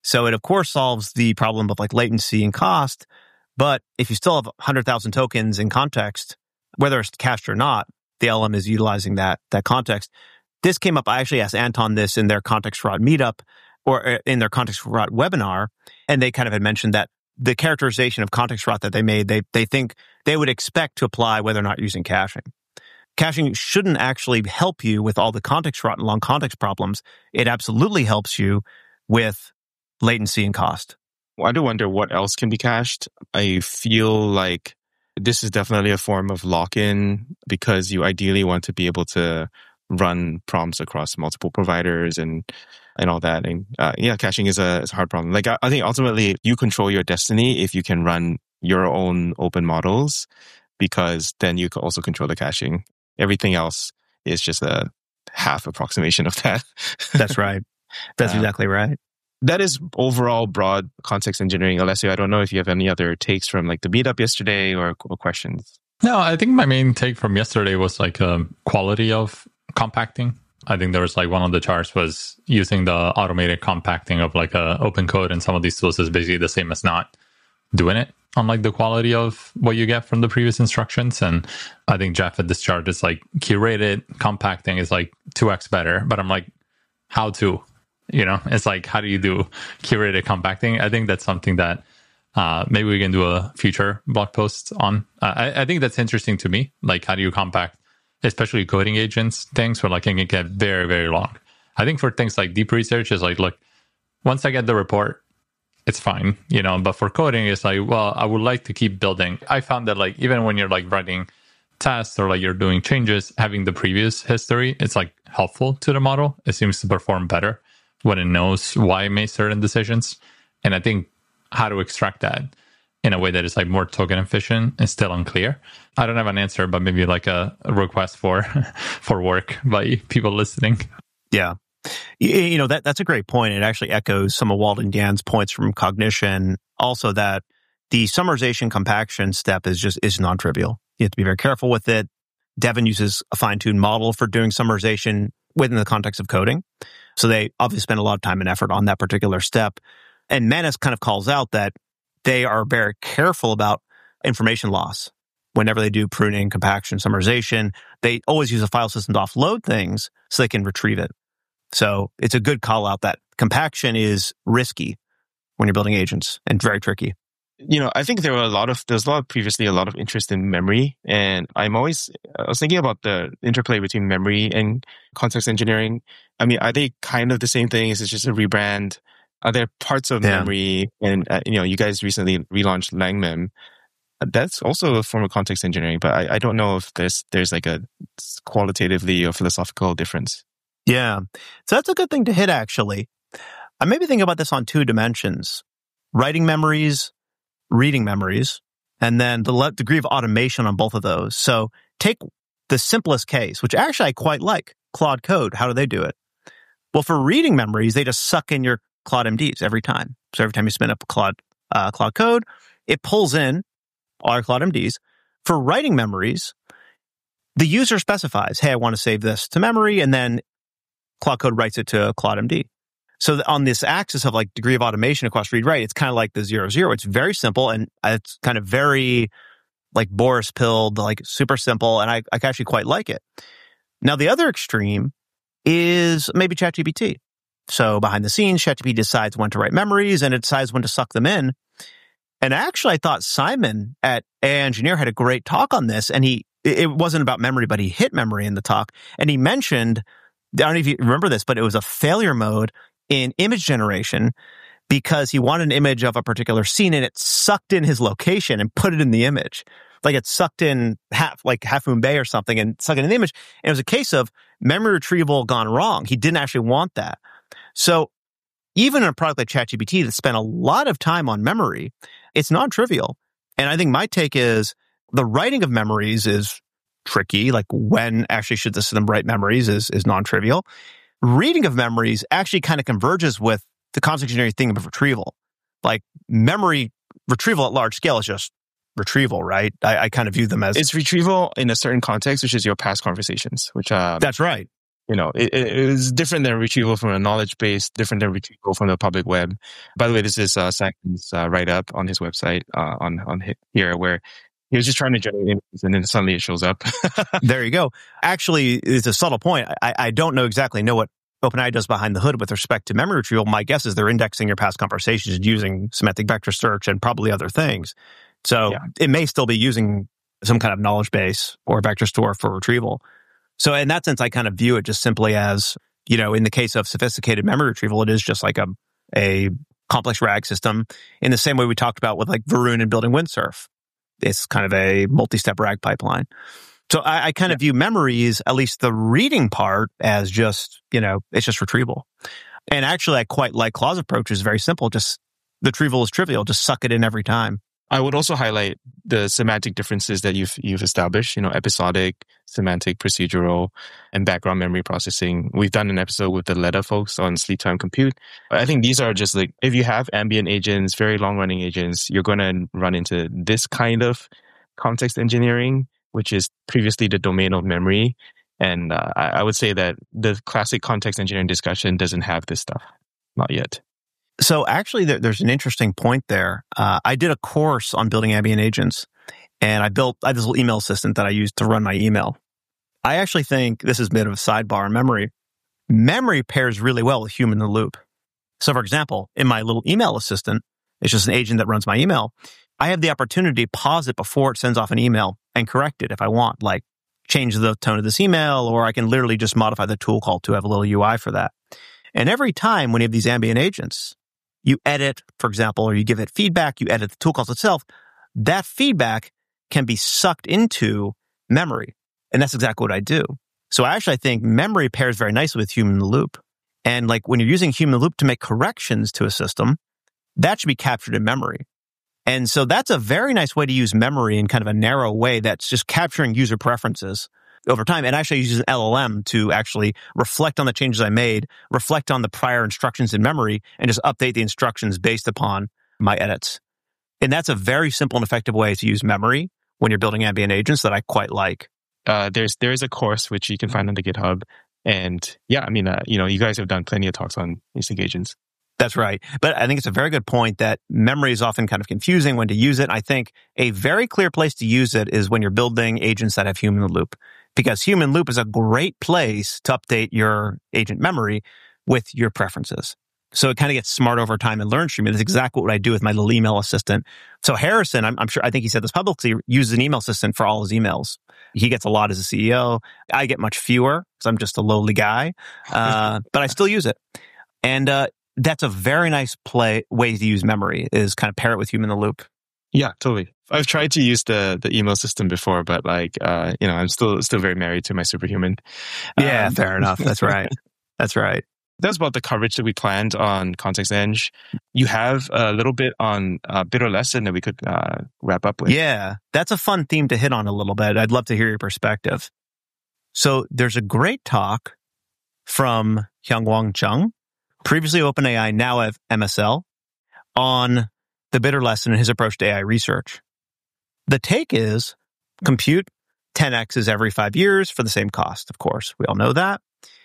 So it, of course, solves the problem of like latency and cost. But if you still have 100,000 tokens in context, whether it's cached or not, the LM is utilizing that context. This came up. I actually asked Anton this in their Context Rot meetup or in their Context Rot webinar, and they kind of had mentioned that the characterization of Context Rot that they made, they think they would expect to apply whether or not using caching. Caching shouldn't actually help you with all the context rot and long context problems. It absolutely helps you with latency and cost. Well, I do wonder what else can be cached. I feel like this is definitely a form of lock-in because you ideally want to be able to run prompts across multiple providers and all that. And caching is a hard problem. Like I think ultimately you control your destiny if you can run your own open models, because then you can also control the caching. Everything else is just a half approximation of that. That's right. That's exactly right. That is overall broad context engineering. Alessio, I don't know if you have any other takes from like the meetup yesterday or questions. No, I think my main take from yesterday was like quality of compacting. I think there was like one of the charts was using the automated compacting of like open code, and some of these tools is basically the same as not doing it on like the quality of what you get from the previous instructions. And I think Jeff at this chart is like curated compacting is like 2x better, but I'm like, how to? It's like, how do you do curated compacting? I think that's something that maybe we can do a future blog post on. I think that's interesting to me. Like, how do you compact, especially coding agents, things where like it can get very, very long. I think for things like deep research is like, look, once I get the report, it's fine, but for coding, it's like, well, I would like to keep building. I found that like, even when you're like writing tests or like you're doing changes, having the previous history, it's like helpful to the model. It seems to perform better when it knows why it made certain decisions. And I think how to extract that in a way that is like more token efficient is still unclear. I don't have an answer, but maybe like a request for work by people listening. Yeah. That's a great point. It actually echoes some of Walden Gann's points from Cognition. Also that the summarization compaction step is non-trivial. You have to be very careful with it. Devin uses a fine-tuned model for doing summarization within the context of coding. So they obviously spend a lot of time and effort on that particular step. And Manus kind of calls out that they are very careful about information loss. Whenever they do pruning, compaction, summarization, they always use a file system to offload things so they can retrieve it. So it's a good call out that compaction is risky when you're building agents and very tricky. I think there's a lot of previously a lot of interest in memory. And I was thinking about the interplay between memory and context engineering. I mean, are they kind of the same thing? Is it just a rebrand? Are there parts of memory? And, you guys recently relaunched LangMem. That's also a form of context engineering, but I don't know if there's like a qualitatively or philosophical difference. Yeah. So that's a good thing to hit, actually. I maybe think about this on two dimensions. Writing memories, reading memories, and then the degree of automation on both of those. So take the simplest case, which actually I quite like, Claude Code. How do they do it? Well, for reading memories, they just suck in your Claude MDs every time. So every time you spin up Claude Code, it pulls in all your Claude MDs. For writing memories, the user specifies, hey, I want to save this to memory, and then Claude Code writes it to Claude MD. So on this axis of like degree of automation across read-write, it's kind of like the 0-0. It's very simple, and it's kind of very like Boris pilled, like super simple, and I actually quite like it. Now, the other extreme is maybe ChatGPT. So behind the scenes, ChatGPT decides when to write memories, and it decides when to suck them in. And actually, I thought Simon at AI Engineer had a great talk on this, and it wasn't about memory, but he hit memory in the talk. And he mentioned, I don't know if you remember this, but it was a failure mode in image generation because he wanted an image of a particular scene, and it sucked in his location and put it in the image. Like it sucked in Half Moon Bay or something and sucked it in the image. And it was a case of memory retrieval gone wrong. He didn't actually want that. So even in a product like ChatGPT that spent a lot of time on memory, it's non-trivial. And I think my take is the writing of memories is tricky. Like when actually should the system write memories is non-trivial. Reading of memories actually kind of converges with the context engineering thing of retrieval. Like memory retrieval at large scale is just retrieval, right? I kind of view them as... It's retrieval in a certain context, which is your past conversations, which... That's right. it is different than retrieval from a knowledge base, different than retrieval from the public web. By the way, this is Sank's write-up on his website on here, where he was just trying to generate images and then suddenly it shows up. There you go. Actually, it's a subtle point. I don't exactly know what OpenAI does behind the hood with respect to memory retrieval. My guess is they're indexing your past conversations using semantic vector search and probably other things. So It may still be using some kind of knowledge base or vector store for retrieval. So in that sense, I kind of view it just simply as, in the case of sophisticated memory retrieval, it is just like a complex RAG system in the same way we talked about with like Varun and building Windsurf. It's kind of a multi-step RAG pipeline. So I kind of view memories, at least the reading part, as just, it's just retrieval. And actually, I quite like Claude's approach. It's very simple. Just the retrieval is trivial. Just suck it in every time. I would also highlight the semantic differences that you've established, episodic, semantic, procedural, and background memory processing. We've done an episode with the Leda folks on sleep time compute. I think these are just like, if you have ambient agents, very long-running agents, you're going to run into this kind of context engineering, which is previously the domain of memory. And I would say that the classic context engineering discussion doesn't have this stuff. Not yet. So actually, there's an interesting point there. I did a course on building ambient agents, and I have this little email assistant that I use to run my email. I actually think this is a bit of a sidebar in memory. Memory pairs really well with human in the loop. So for example, in my little email assistant, it's just an agent that runs my email. I have the opportunity to pause it before it sends off an email and correct it if I want, like change the tone of this email, or I can literally just modify the tool call to have a little UI for that. And every time when you have these ambient agents, you edit, for example, or you give it feedback, you edit the tool calls itself, that feedback can be sucked into memory. And that's exactly what I do. So I think memory pairs very nicely with human in the loop. And like when you're using human in the loop to make corrections to a system, that should be captured in memory. And so that's a very nice way to use memory in kind of a narrow way that's just capturing user preferences over time. And actually uses an LLM to actually reflect on the changes I made, reflect on the prior instructions in memory, and just update the instructions based upon my edits. And that's a very simple and effective way to use memory when you're building ambient agents that I quite like. There is a course which you can find on the GitHub. And you guys have done plenty of talks on async agents. That's right. But I think it's a very good point that memory is often kind of confusing when to use it. I think a very clear place to use it is when you're building agents that have human in the loop, because human loop is a great place to update your agent memory with your preferences. So it kind of gets smart over time and learns from you. That's exactly what I do with my little email assistant. So Harrison, I think he said this publicly, uses an email assistant for all his emails. He gets a lot as a CEO. I get much fewer because I'm just a lowly guy, but I still use it. And that's a very nice way to use memory, is kind of pair it with human in the loop. Yeah, totally. I've tried to use the email system before, but I'm still very married to my superhuman. Yeah, fair enough. That's right. That's right. That's about the coverage that we planned on Context Eng. You have a little bit on Bitter Lesson that we could wrap up with. Yeah, that's a fun theme to hit on a little bit. I'd love to hear your perspective. So there's a great talk from Hyungwon Chung, previously OpenAI, now at MSL, on the Bitter Lesson and his approach to AI research. The take is compute 10x's every 5 years for the same cost, of course. We all know that.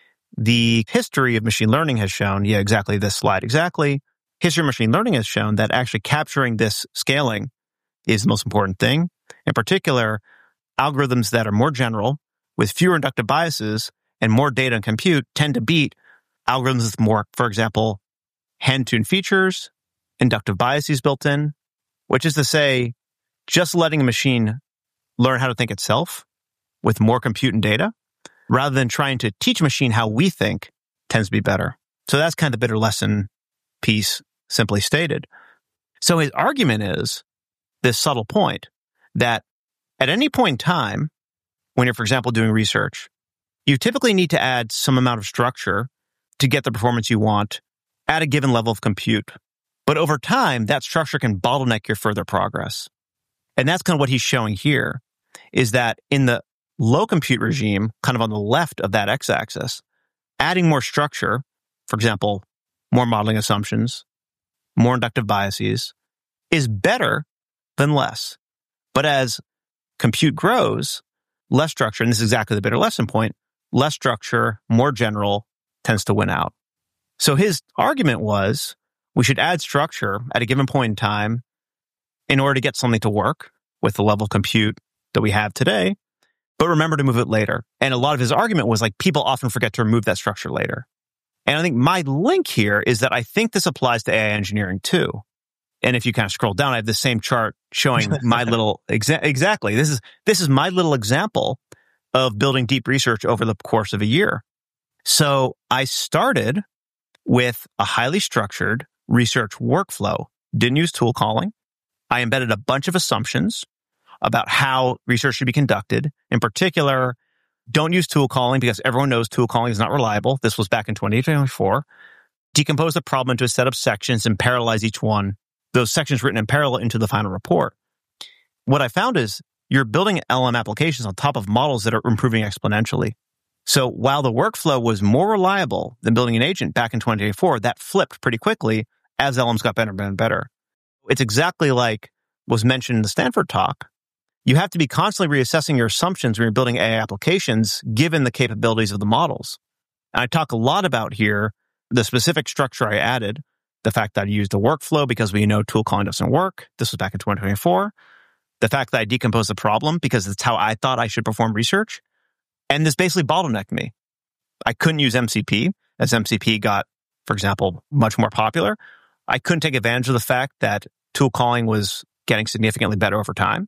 The history of machine learning has shown, exactly this slide, exactly. History of machine learning has shown that actually capturing this scaling is the most important thing. In particular, algorithms that are more general, with fewer inductive biases and more data and compute, tend to beat algorithms with more, for example, hand-tuned features, inductive biases built in, which is to say, just letting a machine learn how to think itself with more compute and data, rather than trying to teach a machine how we think, tends to be better. So that's kind of the Bitter Lesson piece, simply stated. So his argument is this subtle point that at any point in time, when you're, for example, doing research, you typically need to add some amount of structure to get the performance you want at a given level of compute. But over time, that structure can bottleneck your further progress. And that's kind of what he's showing here, is that in the low compute regime, kind of on the left of that x-axis, adding more structure, for example, more modeling assumptions, more inductive biases, is better than less. But as compute grows, less structure, and this is exactly the Bitter Lesson point, less structure, more general tends to win out. So his argument was we should add structure at a given point in time in order to get something to work with the level of compute that we have today, but remember to move it later. And a lot of his argument was like people often forget to remove that structure later. And I think my link here is that I think this applies to AI engineering too. And if you kind of scroll down, I have the same chart showing my little exactly. This is my little example of building deep research over the course of a year. So I started with a highly structured research workflow. Didn't use tool calling. I embedded a bunch of assumptions about how research should be conducted. In particular, don't use tool calling because everyone knows tool calling is not reliable. This was back in 2024. Decompose the problem into a set of sections and parallelize each one, those sections written in parallel into the final report. What I found is you're building LM applications on top of models that are improving exponentially. So while the workflow was more reliable than building an agent back in 2024, that flipped pretty quickly as LMs got better and better. It's exactly like was mentioned in the Stanford talk. You have to be constantly reassessing your assumptions when you're building AI applications, given the capabilities of the models. And I talk a lot about here the specific structure I added, the fact that I used a workflow because we know tool calling doesn't work. This was back in 2024. The fact that I decomposed the problem because it's how I thought I should perform research. And this basically bottlenecked me. I couldn't use MCP as MCP got, for example, much more popular. I couldn't take advantage of the fact that tool calling was getting significantly better over time.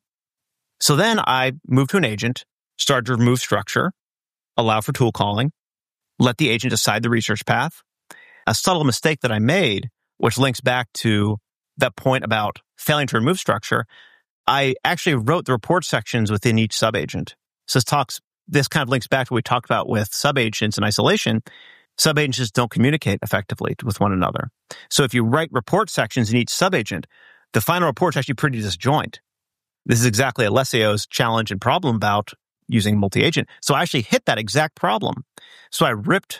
So then I moved to an agent, started to remove structure, allow for tool calling, let the agent decide the research path. A subtle mistake that I made, which links back to that point about failing to remove structure, I actually wrote the report sections within each subagent. So this kind of links back to what we talked about with subagents in isolation. Subagents just don't communicate effectively with one another. So if you write report sections in each subagent, the final report's actually pretty disjoint. This is exactly Alessio's challenge and problem about using multi-agent. So I actually hit that exact problem. So I ripped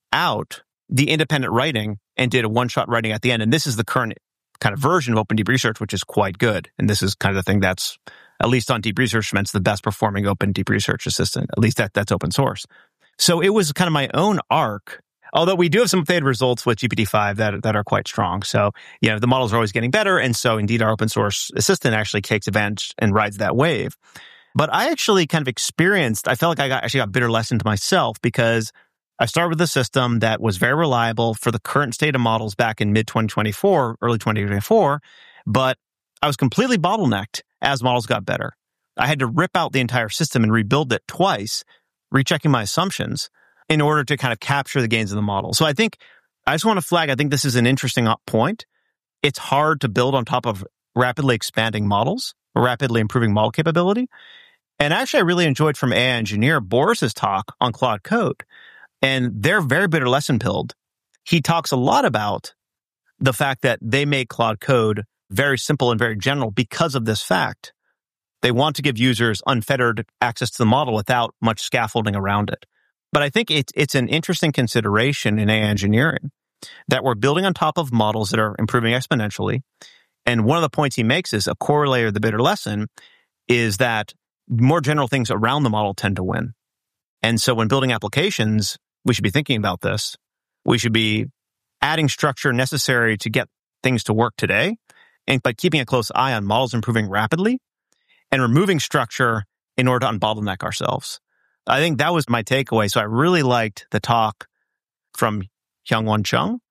out the independent writing and did a one-shot writing at the end. And this is the current kind of version of Open Deep Research, which is quite good. And this is kind of the thing that's, at least on Deep Research Instruments, the best performing Open Deep Research Assistant. At least that's open source. So it was kind of my own arc, although we do have some updated results with GPT-5 that are quite strong. So, the models are always getting better. And so indeed, our open source assistant actually takes advantage and rides that wave. But I actually kind of I felt like I actually got bitter lesson to myself because I started with a system that was very reliable for the current state of models back in mid-2024, early 2024, but I was completely bottlenecked as models got better. I had to rip out the entire system and rebuild it twice, rechecking my assumptions in order to kind of capture the gains of the model. So I just want to flag, I think this is an interesting point. It's hard to build on top of rapidly expanding models, or rapidly improving model capability. And actually, I really enjoyed from AI engineer Boris's talk on Claude Code. And they're very bitter lesson pilled. He talks a lot about the fact that they make Claude Code very simple and very general because of this fact. They want to give users unfettered access to the model without much scaffolding around it. But I think it's an interesting consideration in AI engineering that we're building on top of models that are improving exponentially. And one of the points he makes is a corollary of the bitter lesson is that more general things around the model tend to win. And so when building applications, we should be thinking about this. We should be adding structure necessary to get things to work today, but keeping a close eye on models improving rapidly and removing structure in order to unbottleneck ourselves. I think that was my takeaway. So I really liked the talk from Hyungwon Chung.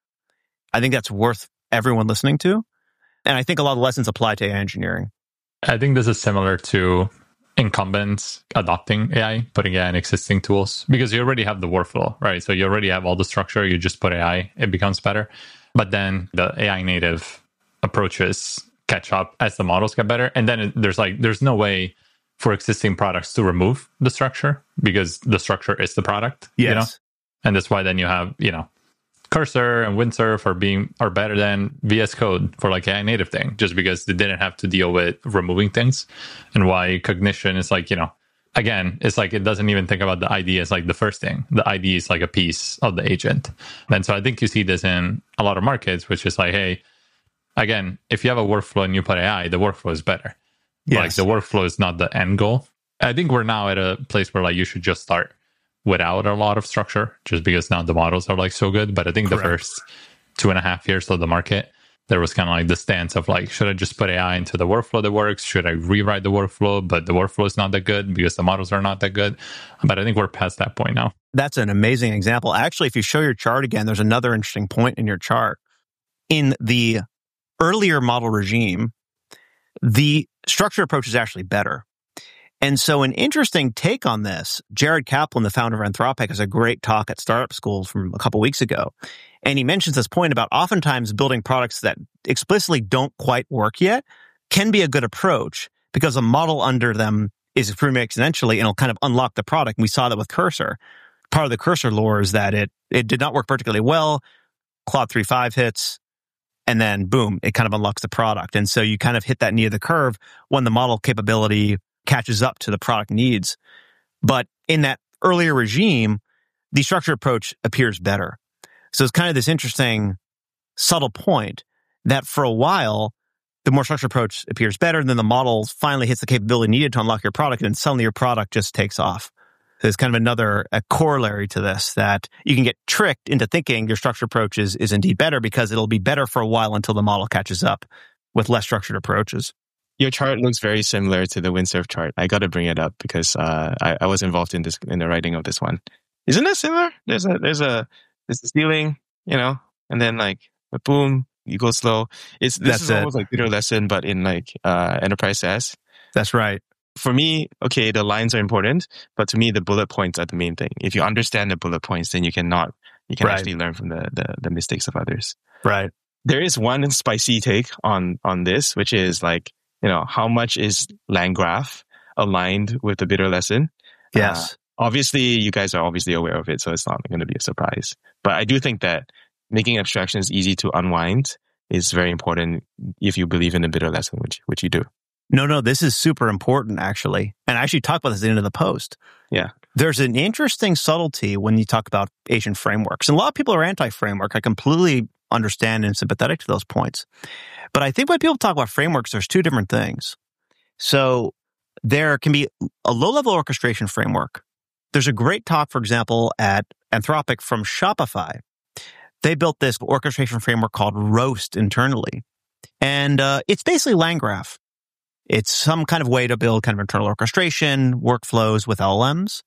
I think that's worth everyone listening to. And I think a lot of the lessons apply to AI engineering. I think this is similar to incumbents adopting AI, putting AI in existing tools, because you already have the workflow, right? So you already have all the structure, you just put AI, it becomes better. But then the AI native approaches catch up as the models get better. And then there's no way for existing products to remove the structure because the structure is the product, Yes. And that's why then you have, Cursor and Windsurf are better than VS Code for like AI native thing, just because they didn't have to deal with removing things. And why Cognition is like, again, it's like it doesn't even think about the ID as like the first thing. The ID is like a piece of the agent. And so I think you see this in a lot of markets, which is like, hey, again, if you have a workflow and you put AI, the workflow is better. Yes. Like the workflow is not the end goal. I think we're now at a place where like you should just start without a lot of structure, just because now the models are like so good. But I think Correct. the first 2.5 years of the market, there was kind of like the stance of like, should I just put AI into the workflow that works? Should I rewrite the workflow? But the workflow is not that good because the models are not that good. But I think we're past that point now. That's an amazing example. Actually, if you show your chart again, there's another interesting point in your chart. In the earlier model regime, the structured approach is actually better. And so an interesting take on this, Jared Kaplan, the founder of Anthropic, has a great talk at Startup School from a couple weeks ago. And he mentions this point about oftentimes building products that explicitly don't quite work yet can be a good approach because a model under them is improving exponentially and it'll kind of unlock the product. And we saw that with Cursor. Part of the Cursor lore is that it did not work particularly well. Claude 3.5 hits, and then boom, it kind of unlocks the product. And so you kind of hit that knee of the curve when the model capability catches up to the product needs. But in that earlier regime, the structured approach appears better. So it's kind of this interesting, subtle point that for a while, the more structured approach appears better, and then the model finally hits the capability needed to unlock your product, and then suddenly your product just takes off. So it's kind of a corollary to this, that you can get tricked into thinking your structured approach is indeed better because it'll be better for a while until the model catches up with less structured approaches. Your chart looks very similar to the Windsurf chart. I got to bring it up because I was involved in the writing of this one. Isn't that similar? There's a ceiling, and then like boom, you go slow. This is almost like Bitter Lesson, but in like enterprise SaaS. That's right. For me, okay, the lines are important, but to me, the bullet points are the main thing. If you understand the bullet points, then you can right. actually learn from the mistakes of others. Right. There is one spicy take on this, which is like, how much is LangGraph aligned with the Bitter Lesson? Yes. Obviously, you guys are obviously aware of it, so it's not going to be a surprise. But I do think that making abstractions easy to unwind is very important if you believe in the Bitter Lesson, which you do. No, this is super important, actually. And I actually talked about this at the end of the post. Yeah. There's an interesting subtlety when you talk about agent frameworks. And a lot of people are anti-framework. I completely understand and sympathetic to those points. But I think when people talk about frameworks, there's two different things. So there can be a low-level orchestration framework. There's a great talk, for example, at Anthropic from Shopify. They built this orchestration framework called Roast internally. And it's basically LangGraph. It's some kind of way to build kind of internal orchestration, workflows with LLMs.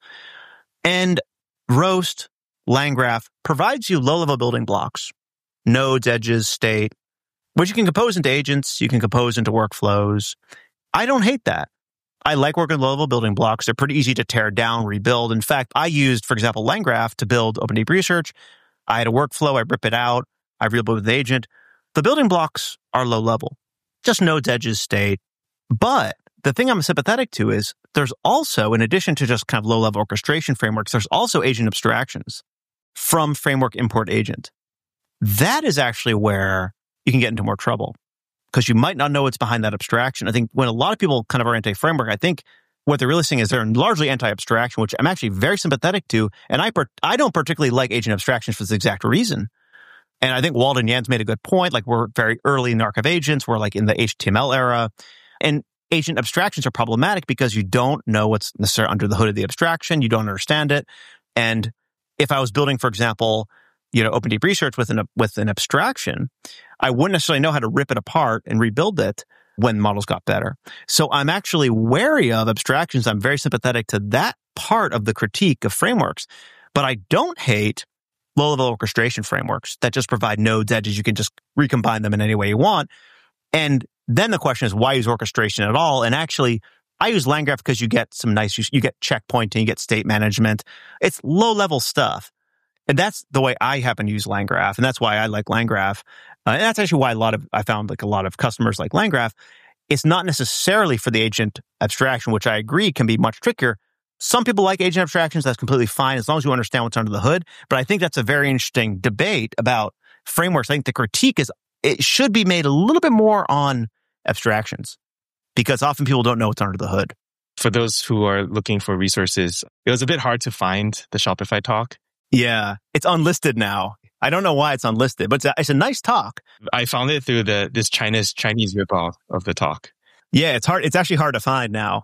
And Roast, LangGraph, provides you low-level building blocks, nodes, edges, state, which you can compose into agents, you can compose into workflows. I don't hate that. I like working with low-level building blocks. They're pretty easy to tear down, rebuild. In fact, I used, for example, LangGraph to build OpenDeep Research. I had a workflow, I rip it out, I rebuild with the agent. The building blocks are low-level, just nodes, edges, state. But the thing I'm sympathetic to is there's also, in addition to just kind of low-level orchestration frameworks, there's also agent abstractions from framework import agent. That is actually where you can get into more trouble because you might not know what's behind that abstraction. I think when a lot of people kind of are anti-framework, I think what they're really saying is they're largely anti-abstraction, which I'm actually very sympathetic to. And I don't particularly like agent abstractions for this exact reason. And I think Walden Yans made a good point. Like we're very early in the arc of agents. We're like in the HTML era. And agent abstractions are problematic because you don't know what's necessarily under the hood of the abstraction. You don't understand it. And if I was building, for example, OpenDeep Research with an abstraction, I wouldn't necessarily know how to rip it apart and rebuild it when models got better. So I'm actually wary of abstractions. I'm very sympathetic to that part of the critique of frameworks. But I don't hate low-level orchestration frameworks that just provide nodes, edges. You can just recombine them in any way you want. And then the question is, why use orchestration at all? And actually, I use LangGraph because you get you get checkpointing, you get state management. It's low-level stuff. And that's the way I happen to use LangGraph. And that's why I like LangGraph. And that's actually why I found like a lot of customers like LangGraph. It's not necessarily for the agent abstraction, which I agree can be much trickier. Some people like agent abstractions. That's completely fine as long as you understand what's under the hood. But I think that's a very interesting debate about frameworks. I think the critique is it should be made a little bit more on abstractions because often people don't know what's under the hood. For those who are looking for resources, it was a bit hard to find the Shopify talk. Yeah, it's unlisted now. I don't know why it's unlisted, but it's a nice talk. I found it through this Chinese ripoff of the talk. Yeah, it's hard. It's actually hard to find now.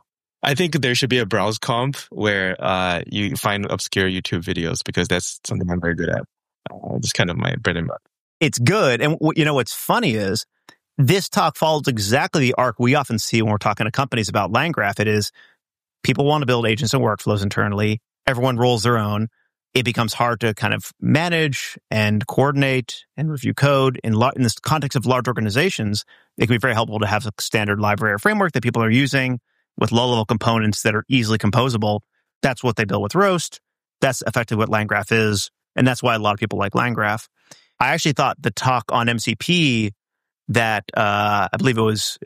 I think there should be a browse comp where you find obscure YouTube videos, because that's something I'm very good at. Just kind of my bread and butter. It's good. And what's funny is this talk follows exactly the arc we often see when we're talking to companies about LangGraph. It is people want to build agents and workflows internally. Everyone rolls their own. It becomes hard to kind of manage and coordinate and review code. In this context of large organizations, it can be very helpful to have a standard library or framework that people are using with low-level components that are easily composable. That's what they build with Roast. That's effectively what LangGraph is. And that's why a lot of people like LangGraph. I actually thought the talk on MCP that I believe it was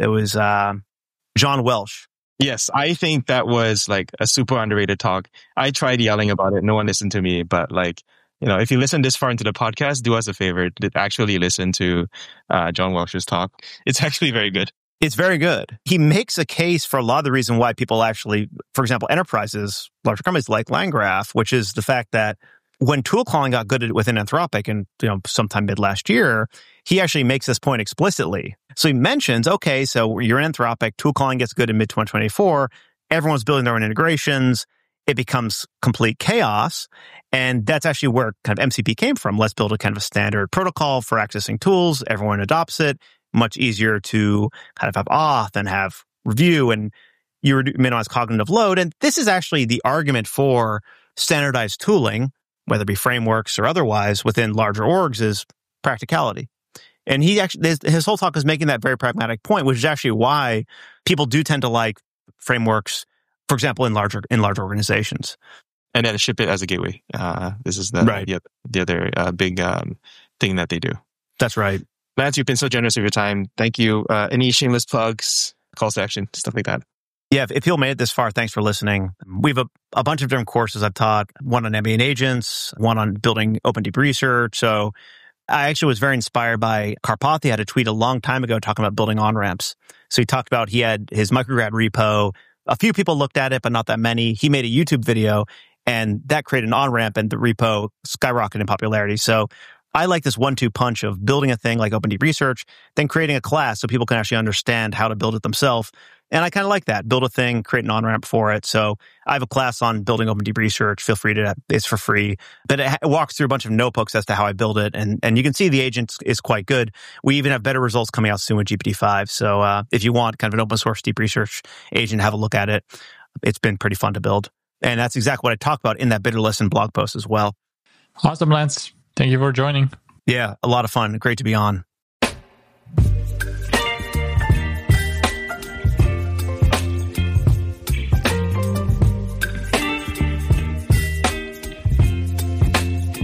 John Welsh. Yes, I think that was like a super underrated talk. I tried yelling about it. No one listened to me. But if you listen this far into the podcast, do us a favor. Actually listen to John Welsh's talk. It's actually very good. It's very good. He makes a case for a lot of the reason why people actually, for example, enterprises, larger companies like LangGraph, which is the fact that when tool calling got good within Anthropic and sometime mid last year, he actually makes this point explicitly. So he mentions, okay, so you're in Anthropic, tool calling gets good in mid 2024, everyone's building their own integrations, it becomes complete chaos, and that's actually where kind of MCP came from. Let's build a kind of a standard protocol for accessing tools, everyone adopts it, much easier to kind of have auth and have review, and you minimize cognitive load. And this is actually the argument for standardized tooling, whether it be frameworks or otherwise, within larger orgs, is practicality. And his whole talk is making that very pragmatic point, which is actually why people do tend to like frameworks, for example, in larger organizations. And then ship it as a gateway. This is the other big thing that they do. That's right. Lance, you've been so generous with your time. Thank you. Any shameless plugs, calls to action, stuff like that? Yeah, if people made it this far, thanks for listening. We have a bunch of different courses I've taught, one on ambient agents, one on building open deep research. So I actually was very inspired by Karpathy. Had a tweet a long time ago talking about building on-ramps. So he talked about he had his micrograd repo. A few people looked at it, but not that many. He made a YouTube video, and that created an on-ramp, and the repo skyrocketed in popularity. So I like this 1-2 punch of building a thing like Open Deep Research, then creating a class so people can actually understand how to build it themselves. And I kind of like that. Build a thing, create an on-ramp for it. So I have a class on building Open Deep Research. Feel free to, it's for free. But it walks through a bunch of notebooks as to how I build it. And you can see the agent is quite good. We even have better results coming out soon with GPT-5. So if you want kind of an open source deep research agent, have a look at it. It's been pretty fun to build. And that's exactly what I talk about in that Bitter Listen blog post as well. Awesome, Lance. Thank you for joining. Yeah, a lot of fun. Great to be on.